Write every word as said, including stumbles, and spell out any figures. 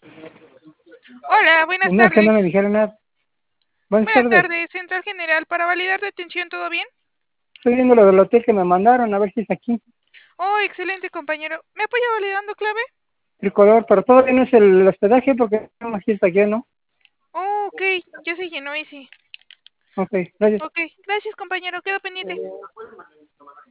Hola, buenas No, es que no me tardes. dijeron nada. Buenas Buenas tardes. tardes, Central General, para validar detención, ¿todo bien? Estoy viendo lo del hotel que me mandaron, a ver si es aquí. Oh, excelente, compañero. ¿Me apoya validando clave? Tricolor, pero todavía no es el hospedaje porque no aquí está lleno. Oh, ok, ya se llenó ese. Ok, gracias. Ok, gracias, compañero, quedo pendiente.